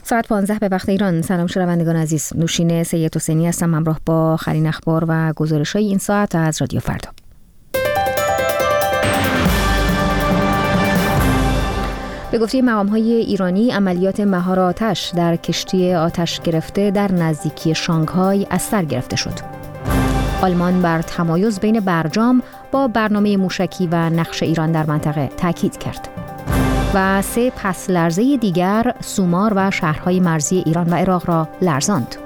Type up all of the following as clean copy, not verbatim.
ساعت 15 به وقت ایران. سلام شنوندگان عزیز، نوشین سید حسینی هستم همراه با آخرین اخبار و گزارش‌های این ساعت از رادیو فردا. به گفته مقام‌های ایرانی، عملیات مهار آتش در کشتی آتش گرفته در نزدیکی شانگهای از سر گرفته شد. آلمان بر تمایز بین برجام با برنامه موشکی و نقش ایران در منطقه تاکید کرد. و 3 پس لرزه دیگر سومار و شهرهای مرزی ایران و عراق را لرزاند.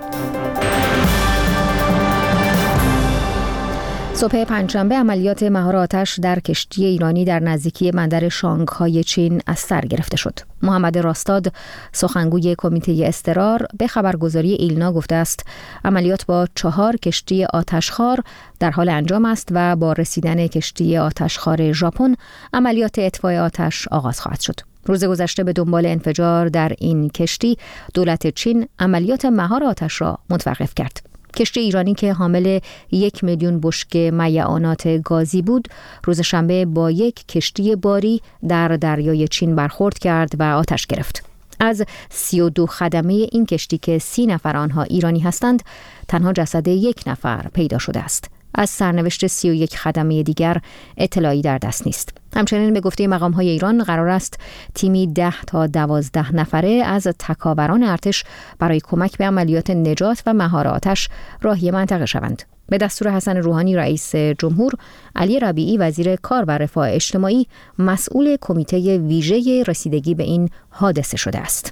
صبح پنجشنبه عملیات مهار آتش در کشتی ایرانی در نزدیکی بندر شانگهای چین از سر گرفته شد. محمد راستاد، سخنگوی کمیته اضطرار، به خبرگزاری ایلنا گفته است عملیات با 4 کشتی آتشخوار در حال انجام است و با رسیدن کشتی آتشخوار ژاپن عملیات اطفای آتش آغاز خواهد شد. روز گذشته به دنبال انفجار در این کشتی، دولت چین عملیات مهار آتش را متوقف کرد. کشتی ایرانی که حامل 1 میلیون بشکه میعانات گازی بود، روز شنبه با یک کشتی باری در دریای چین برخورد کرد و آتش گرفت. از 32 خدمه این کشتی که 30 نفر آنها ایرانی هستند، تنها جسد 1 نفر پیدا شده است. از سرنوشت 31 خدمه دیگر اطلاعی در دست نیست. همچنین به گفته مقام‌های ایران قرار است تیمی 10 تا 12 نفره از تکاوران ارتش برای کمک به عملیات نجات و مهار آتش راهی منطقه شوند. به دستور حسن روحانی رئیس جمهور، علی ربیعی وزیر کار و رفاه اجتماعی مسئول کمیته ویژه رسیدگی به این حادثه شده است.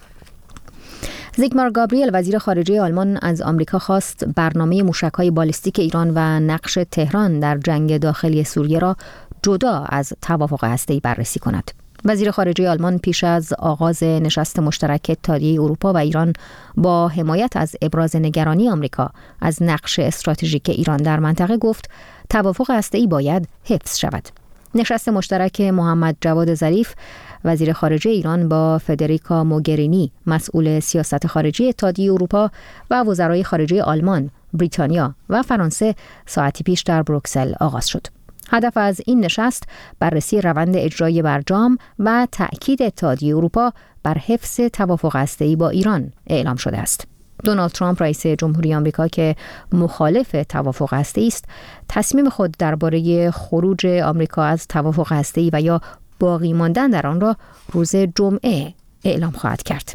زیگمار گابریل وزیر خارجه آلمان از آمریکا خواست برنامه موشک‌های بالیستیک ایران و نقش تهران در جنگ داخلی سوریه را جدا از توافق هسته‌ای بررسی کند. وزیر خارجه آلمان پیش از آغاز نشست مشترک اتحادیه اروپا و ایران با حمایت از ابراز نگرانی آمریکا از نقش استراتژیک ایران در منطقه گفت توافق هسته‌ای باید حفظ شود. نشست مشترک محمد جواد ظریف وزیر خارجه ایران با فدریکا موگرینی مسئول سیاست خارجی اتحادیه اروپا و وزرای خارجه آلمان، بریتانیا و فرانسه ساعتی پیش در بروکسل آغاز شد. هدف از این نشست بررسی روند اجرای برجام و تأکید اتحادیه اروپا بر حفظ توافق هسته‌ای با ایران اعلام شده است. دونالد ترامپ رئیس جمهوری آمریکا که مخالف توافق هسته‌ای است، تصمیم خود درباره خروج آمریکا از توافق هسته‌ای و یا باقی ماندن در آن را روز جمعه اعلام خواهد کرد.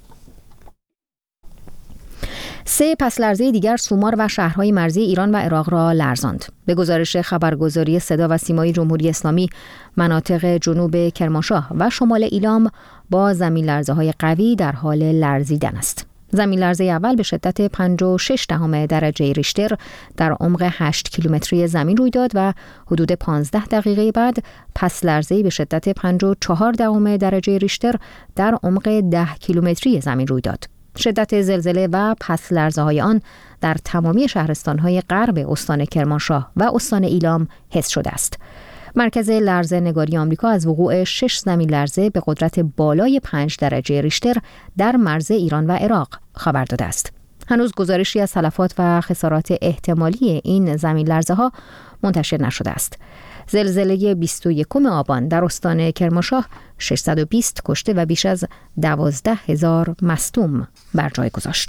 3 پس لرزه دیگر سومار و شهرهای مرزی ایران و عراق را لرزاند. به گزارش خبرگزاری صدا و سیمای جمهوری اسلامی، مناطق جنوب کرمانشاه و شمال ایلام با زمین لرزه‌های قوی در حال لرزیدن است. زمین لرزه اول به شدت 5.6 درجه ریشتر در عمق 8 کیلومتری زمین روی داد و حدود 15 دقیقه بعد پس لرزه‌ای به شدت 5.4 درجه ریشتر در عمق 10 کیلومتری زمین روی داد. شدت زلزله و پس لرزه‌های آن در تمامی شهرستان‌های غرب استان کرمانشاه و استان ایلام حس شده است. مرکز لرزه نگاری آمریکا از وقوع 6 زمین لرزه به قدرت بالای 5 درجه ریشتر در مرز ایران و عراق خبر داده است. هنوز گزارشی از تلفات و خسارات احتمالی این زمین لرزه ها منتشر نشده است. زلزله 21 آبان در استان کرمانشاه 620 کشته و بیش از 12,000 مصدوم بر جای گذاشت.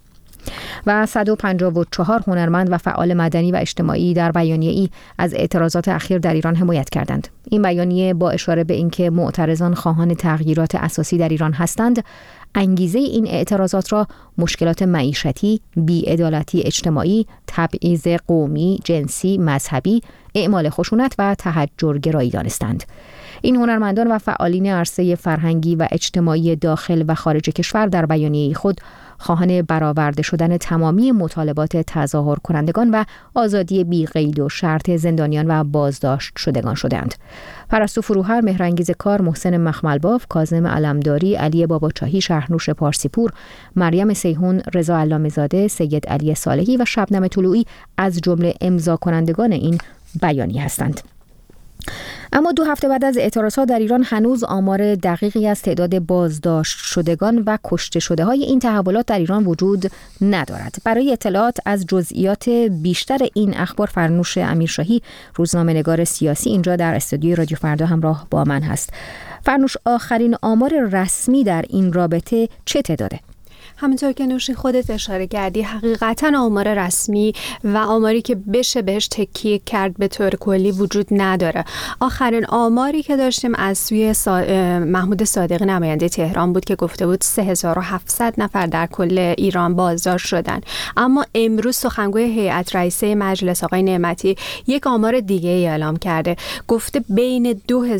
و 154 هنرمند و فعال مدنی و اجتماعی در بیانیه‌ای از اعتراضات اخیر در ایران حمایت کردند. این بیانیه با اشاره به اینکه معترضان خواهان تغییرات اساسی در ایران هستند، انگیزه این اعتراضات را مشکلات معیشتی، بی‌عدالتی اجتماعی، تبعیض قومی، جنسی، مذهبی، اعمال خشونت و تحجرگرایی دانستند. این هنرمندان و فعالین عرصه فرهنگی و اجتماعی داخل و خارج کشور در بیانیه خود خواهان برآورده شدن تمامی مطالبات تظاهر کنندگان و آزادی بی قید و شرط زندانیان و بازداشت شدگان شدند. پرستو فروهر، مهرانگیز کار، محسن مخملباف، کاظم علمداری، علی باباچاهی، شهرنوش پارسیپور، مریم سیحون، رضا علامه‌زاده، سید علی صالحی و شبنم طلوعی از جمله امضا کنندگان این بیانیه هستند. اما 2 هفته بعد از اعتراضات در ایران هنوز آمار دقیقی از تعداد بازداشت شدگان و کشته شده های این تحولات در ایران وجود ندارد. برای اطلاعات از جزئیات بیشتر این اخبار، فرنوش امیرشاهی، روزنامه‌نگار سیاسی، اینجا در استودیوی رادیو فردا همراه با من هست. فرنوش، آخرین آمار رسمی در این رابطه چه تعداده؟ همونطور که نوشین خودت اشاره کردی، حقیقتا آمار رسمی و آماری که بشه بهش تکیه کرد به طور کلی وجود نداره. آخرین آماری که داشتیم از سوی محمود صادقی نماینده تهران بود که گفته بود 3700 نفر در کل ایران بازداشت شدن. اما امروز سخنگوی هیئت رئیسه مجلس آقای نعمتی یک آمار دیگه اعلام کرده، گفته بین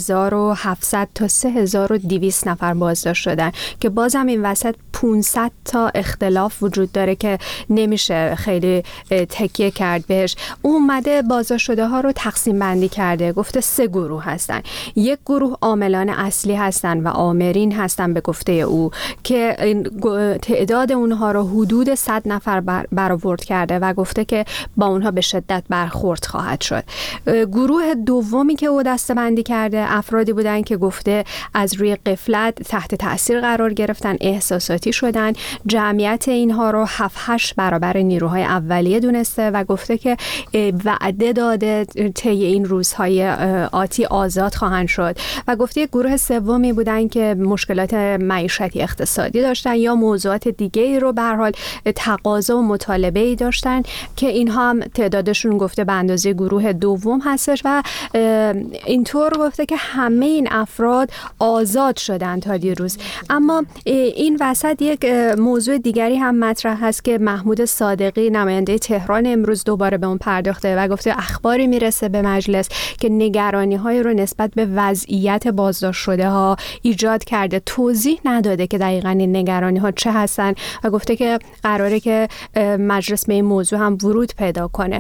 2700 تا 3200 نفر بازداشت شدن که بازم این وسط 500 تا اختلاف وجود داره که نمیشه خیلی تکیه کرد بهش. اومده بازداشت شده ها رو تقسیم بندی کرده، گفته 3 گروه هستن. یک گروه عاملان اصلی هستن و آمرین هستن به گفته او که تعداد اونها رو حدود 100 نفر برآورد کرده و گفته که با اونها به شدت برخورد خواهد شد. گروه دومی که او دسته‌بندی کرده افرادی بودن که گفته از روی غفلت تحت تاثیر قرار گرفتن، احساساتی شدن. جمعیت اینها رو 7-8 برابر نیروهای اولیه دونسته و گفته که وعده داده طی این روزهای آتی آزاد خواهند شد و گفته یک گروه سومی بودن که مشکلات معیشتی اقتصادی داشتن یا موضوعات دیگه‌ای رو به هر حال تقاضا و مطالبه‌ای داشتن که اینها هم تعدادشون گفته به اندازه گروه دوم هستش و اینطور گفته که همه این افراد آزاد شدن تا دیروز. اما این وسط یک موضوع دیگری هم مطرح هست که محمود صادقی نماینده تهران امروز دوباره به اون پرداخته و گفته اخباری میرسه به مجلس که نگرانی‌های رو نسبت به وضعیت بازداشت شده ها ایجاد کرده. توضیح نداده که دقیقاً این نگرانی‌ها چه هستن و گفته که قراره که مجلس به این موضوع هم ورود پیدا کنه.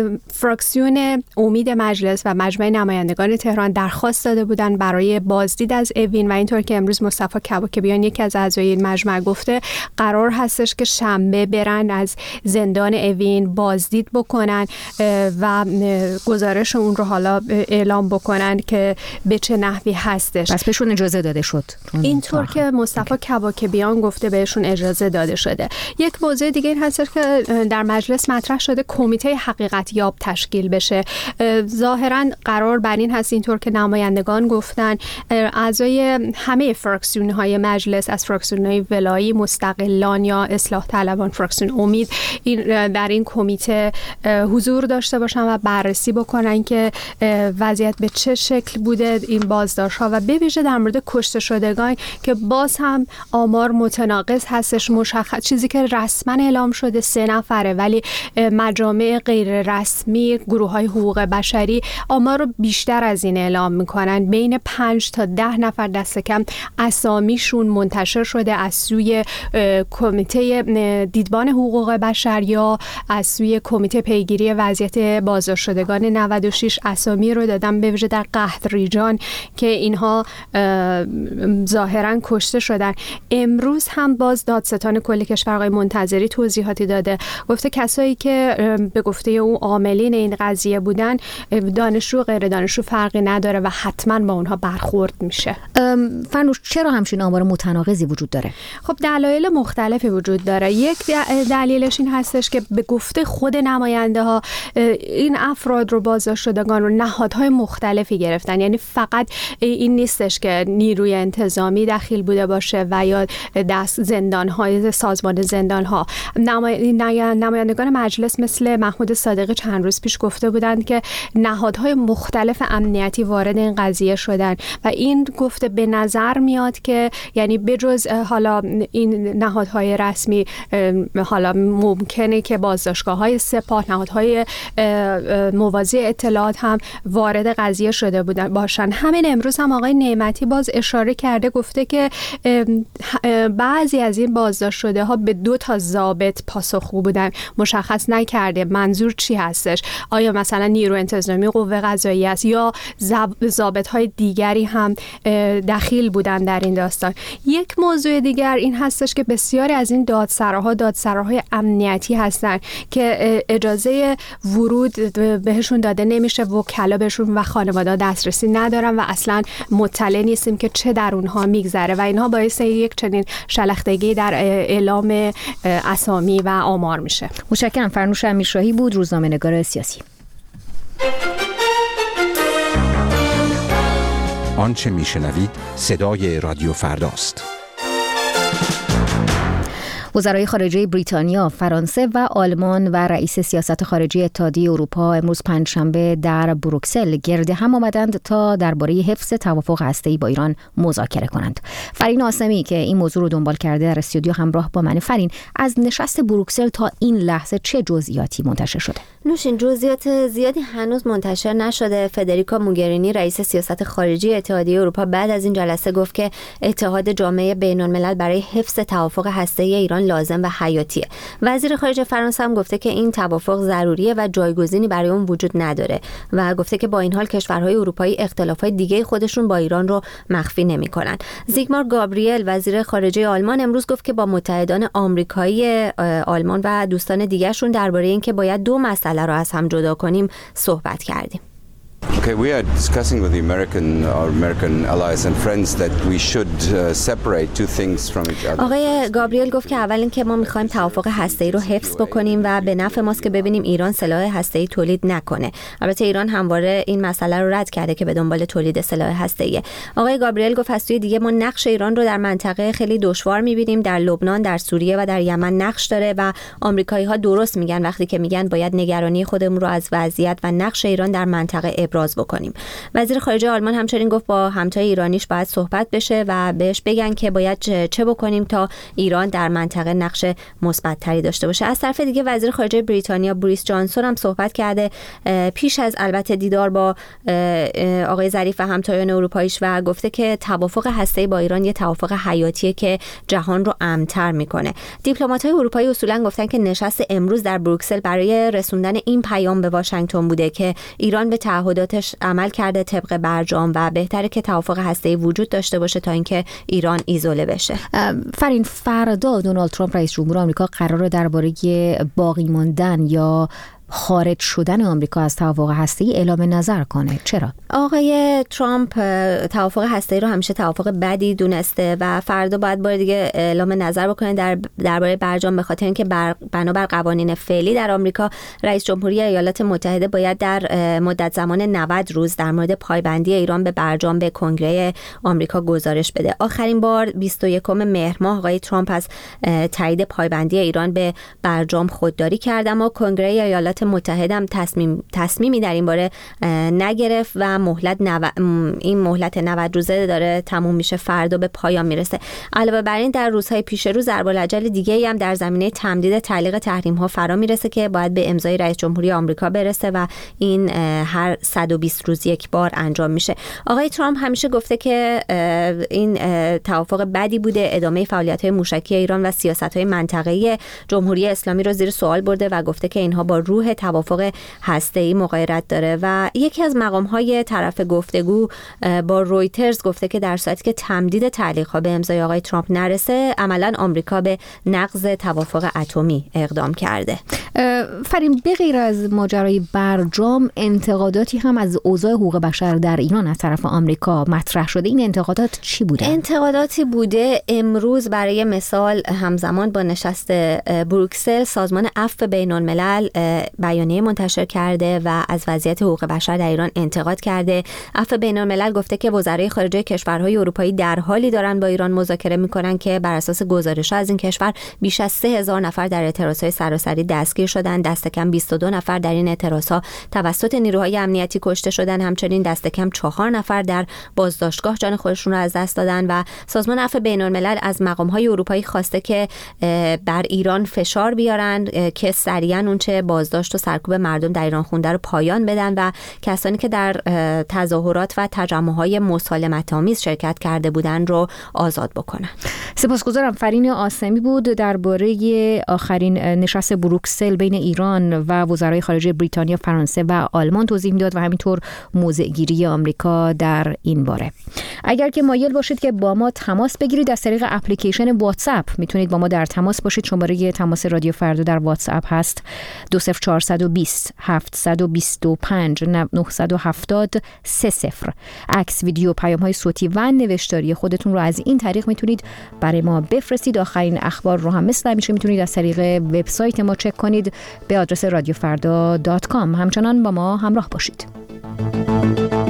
فراکسیون امید مجلس و مجمع نمایندگان تهران درخواست داده بودن برای بازدید از اوین و اینطور که امروز مصطفی کباکبیان یکی از اعضای این مجمع گفته قرار هستش که شنبه برن از زندان اوین بازدید بکنن و گزارش اون رو حالا اعلام بکنن که به چه نحوی هستش. پس بهشون اجازه داده شد. اینطور که مصطفی کباکبیان گفته بهشون اجازه داده شده. یک موضوع دیگه این هستش که در مجلس مطرح شده کمیته حقیقت یاب تشکیل بشه. ظاهرا قرار بر این هست، اینطور که نمایندگان گفتن، اعضای همه فراکسیون‌های مجلس از فراکسیون‌های ولایی، مستقلان یا اصلاح طلبان، فراکسیون امید در این کمیته حضور داشته باشن و بررسی بکنن که وضعیت به چه شکل بوده این بازداشت‌ها و به ویژه در مورد کشته شدگان که باز هم آمار متناقض هستش. مشخص چیزی که رسما اعلام شده 3 نفره ولی مجامع غیر رسمی، گروه‌های حقوق بشری آمار رو بیشتر از این اعلام میکنن. بین 5 تا 10 نفر دست کم اسامیشون منتشر شده از سوی کمیته دیدبان حقوق بشر یا از سوی کمیته پیگیری وضعیت بازداشت شدگان 96 اسامی رو دادن به ویژه در قحطریجان که اینها ظاهرا کشته شدن. امروز هم باز دادستان کل کشور آقای منتظری توضیحاتی داده، گفته کسایی که به گفته او عاملین این قضیه بودن، دانشجو و غیر دانشجو فرقی نداره و حتما با اونها برخورد میشه. فرنوش، چرا همچین آمار متناقضی وجود داره؟ خب دلایل مختلفی وجود داره. یک دلیلش این هستش که به گفته خود نماینده ها این افراد رو بازداشت شدگان رو نهادهای مختلفی گرفتن. یعنی فقط این نیستش که نیروی انتظامی دخیل بوده باشه و یا دست زندان‌های سازمان زندان‌ها. نمایندگان مجلس مثل محمود صادقی چند روز پیش گفته بودند که نهادهای مختلف امنیتی وارد این قضیه شدن و این گفته به نظر میاد که یعنی بجز حالا این نهادهای رسمی حالا ممکنه که بازداشتگاه‌های سپاه، نهادهای موازی اطلاعات هم وارد قضیه شده باشن. همین امروز هم آقای نعمتی باز اشاره کرده، گفته که بعضی از این بازداشت شده ها به 2 تا ضابط پاسخگو بودن. مشخص نکرده منظور چی هستش، آیا مثلا نیرو انتظامی قوه قضاییه است یا ضابط‌های دیگری هم دخیل بودن در این داستان. یک موضوع دیگر این هستش که بسیاری از این دادسراهای امنیتی هستن که اجازه ورود بهشون داده نمیشه، وکلا بهشون و خانواده دسترسی ندارن و اصلا مطلع نیستیم که چه در اونها میگذره و اینها باعث یک چنین شلختگی در اعلام اسامی و آمار میشه. متشکرم. فرنوش امیرشاهی بود، روزنامه‌نگار سیاسی. آنچه میشنوید صدای رادیو فرداست. وزرای خارجه بریتانیا، فرانسه و آلمان و رئیس سیاست خارجی اتحادیه اروپا امروز پنجشنبه در بروکسل گرد هم آمدند تا درباره حفظ توافق هسته‌ای با ایران مذاکره کنند. فرین آسمی که این موضوع رو دنبال کرده در استودیو همراه با من. فرین، از نشست بروکسل تا این لحظه چه جزئیاتی منتشر شده؟ نوشین، جزئیات زیادی هنوز منتشر نشده. فدریکا موگرینی رئیس سیاست خارجی اتحادیه اروپا بعد از این جلسه گفت که اتحاد جامعه بین‌الملل برای حفظ توافق هسته‌ای ایران لازم و حیاتیه. وزیر خارجه فرانسه هم گفته که این توافق ضروریه و جایگزینی برای اون وجود نداره و گفته که با این حال کشورهای اروپایی اختلافات دیگه خودشون با ایران رو مخفی نمی‌کنن. زیگمار گابریل وزیر خارجه آلمان امروز گفت که با متحدان آمریکایی آلمان و دوستان دیگه‌شون درباره اینکه باید دو مسئله رو از هم جدا کنیم صحبت کردیم. Okay, we are discussing with the American allies and friends that we should separate two things from each other. آقای گابریل گفت که اول اینکه ما می‌خوایم توافق هسته‌ای رو حفظ بکنیم و به نفع ماست که ببینیم ایران سلاح هسته‌ای تولید نکنه. البته ایران همواره این مسئله رو رد کرده که به دنبال تولید سلاح هسته‌ایه. آقای گابریل گفت از سوی دیگه ما نقش ایران رو در منطقه خیلی دشوار می‌بینیم. در لبنان، در سوریه و در یمن نقش داره و آمریکایی‌ها درست میگن وقتی که میگن باید نگرانی خودمون رو از وضعیت و نقش ایران در منطقه ابراز بکنیم. وزیر خارجه آلمان همچنین گفت با همتای ایرانیش باید صحبت بشه و بهش بگن که باید چه بکنیم تا ایران در منطقه نقش مثبت‌تری داشته باشه. از طرف دیگه وزیر خارجه بریتانیا بوریس جانسون هم صحبت کرده پیش از البته دیدار با آقای ظریف و همتایان اروپاییش و گفته که توافق هسته‌ای با ایران یه توافق حیاتیه که جهان رو امن‌تر میکنه. دیپلمات‌های اروپایی اصولاً گفتن که نشست امروز در بروکسل برای رسوندن این پیام به واشنگتن بوده که ایران به تعهداتش عمل کرده طبق برجام و بهتره که توافق هسته‌ای وجود داشته باشه تا اینکه ایران ایزوله بشه. فرین، فردا دونالد ترامپ رئیس جمهور آمریکا قراره درباره باقی ماندن یا خارج شدن آمریکا از توافق هسته‌ای اعلام نظر کنه. چرا؟ آقای ترامپ توافق هسته‌ای رو همیشه توافق بدی دونسته و فردا باید بار دیگه اعلام نظر بکنه درباره برجام، به خاطر اینکه بنابر قوانین فعلی در آمریکا رئیس جمهوری ایالات متحده باید در مدت زمان 90 روز در مورد پایبندی ایران به برجام به کنگره آمریکا گزارش بده. آخرین بار 21 مهر ماه آقای ترامپ از تایید پایبندی ایران به برجام خودداری کرد، اما کنگره ایالات متحده هم تصمیمی در این باره نگرفت و این مهلت 90 روزه داره تموم میشه، فردا به پایان میرسه. علاوه بر این در روزهای پیش رو ضرب‌الاجل دیگه‌ای هم در زمینه تمدید تعلیق تحریم‌ها فرا میرسه که باید به امضای رئیس جمهوری آمریکا برسه و این هر 120 روز یک بار انجام میشه. آقای ترامپ همیشه گفته که این توافق بدی بوده، ادامه فعالیت‌های موشکی ایران و سیاست‌های منطقه‌ای جمهوری اسلامی رو زیر سوال برده و گفته که اینها با روح توافق هسته‌ای مغایرت داره و یکی از مقام‌های طرف گفتگو با رویترز گفته که در صورتی که تمدید تعلیق‌ها به امضای آقای ترامپ نرسه عملاً آمریکا به نقض توافق اتمی اقدام کرده. فرین، به غیر از ماجرای برجام انتقاداتی هم از اوضاع حقوق بشر در ایران از طرف آمریکا مطرح شده. این انتقادات چی بوده؟ انتقاداتی بوده امروز برای مثال همزمان با نشست بروکسل سازمان عفو بین‌الملل بیانیه منتشر کرده و از وضعیت حقوق بشر در ایران انتقاد کرده. عفو بین‌الملل گفته که وزرای خارجه کشورهای اروپایی در حالی دارن با ایران مذاکره میکنن که بر اساس گزارش‌ها از این کشور بیش از 3000 نفر در اعتراضهای سراسری دستگیر شدن، دست کم 22 نفر در این اعتراضها توسط نیروهای امنیتی کشته شدن، همچنین دست کم 4 نفر در بازداشتگاه جان خودشون رو از دست دادن و سازمان عفو بین‌الملل از مقام‌های اروپایی خواسته که بر ایران فشار بیارن که سریعاً اونچه بازداشت و سرکوب مردم در ایران خونده رو پایان بدن و کسانی که در تظاهرات و تجمع‌های مسالمت‌آمیز شرکت کرده بودن رو آزاد بکنن. سپاسگزارم. فرین آسمی بود درباره آخرین نشست بروکسل بین ایران و وزرای خارجه بریتانیا، فرانسه و آلمان توضیح میداد و همینطور موضع‌گیری آمریکا در این باره. اگر که مایل باشید که با ما تماس بگیرید از طریق اپلیکیشن واتساپ میتونید با ما در تماس باشید. شماره تماس رادیو فردا در واتساپ هست 20420 725 970 30. عکس، ویدیو، پیام‌های صوتی و نوشتاری خودتون رو از این طریق میتونید برای ما بفرستید. آخرین اخبار رو هم مثل همیشه میتونید از طریق وبسایت ما چک کنید به آدرس radiofarda.com. همچنان با ما همراه باشید.